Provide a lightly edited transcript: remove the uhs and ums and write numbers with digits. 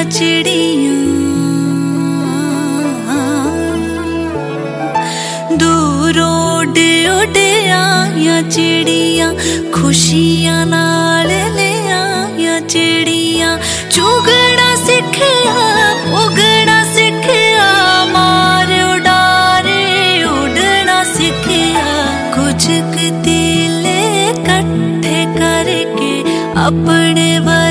चिड़िया दूर उड़ उड़ आया चिड़िया खुशियां नाल ले आया चिड़िया चुगना सिखया उगना सिखया मार उड़ारे उड़ना सिखया कुछ तीले इकट्ठे करके अपने